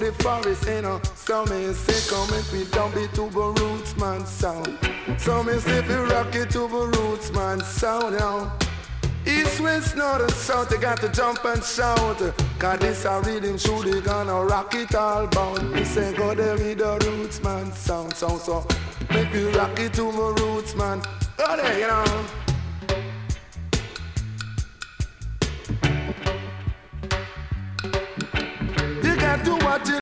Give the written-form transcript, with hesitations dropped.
the forest, you know. So me say come if we don't be to the roots man sound. So me say we rock it to the roots man sound now. East, west, north and south, you got to jump and shout. Cause this a rhythm show, they gonna rock it all bound. Me say go there with the roots man sound. So make me rock it to the roots man. Go there, you know. You got to watch it.